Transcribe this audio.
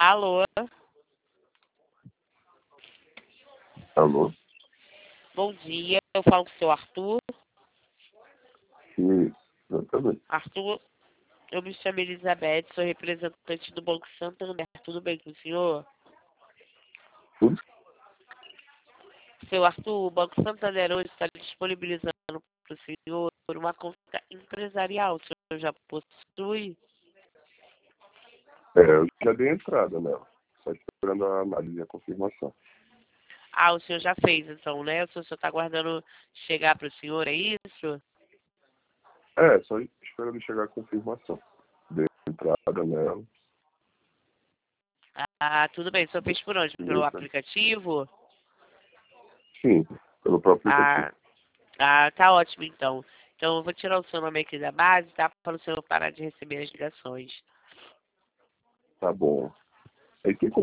Alô? Alô? Bom dia, eu falo com o seu Arthur. Sim, exatamente. Arthur, eu me chamo Elizabeth, sou representante do Banco Santander. Tudo bem com o senhor? Tudo? Seu Arthur, o Banco Santander hoje está disponibilizando para o senhor uma conta empresarial. O senhor já possui? Eu já dei entrada nela. Só esperando a análise e a confirmação. Ah, o senhor já fez então, né? O senhor só está aguardando chegar para o senhor, é isso? Só esperando chegar a confirmação. Dei entrada nela. Ah, tudo bem. O senhor fez por onde? Pelo Beleza. aplicativo? Sim, pelo próprio aplicativo. Tá ótimo então. Então eu vou tirar o seu nome aqui da base, tá? Para o senhor parar de receber as ligações. Tá bom. Aí tem como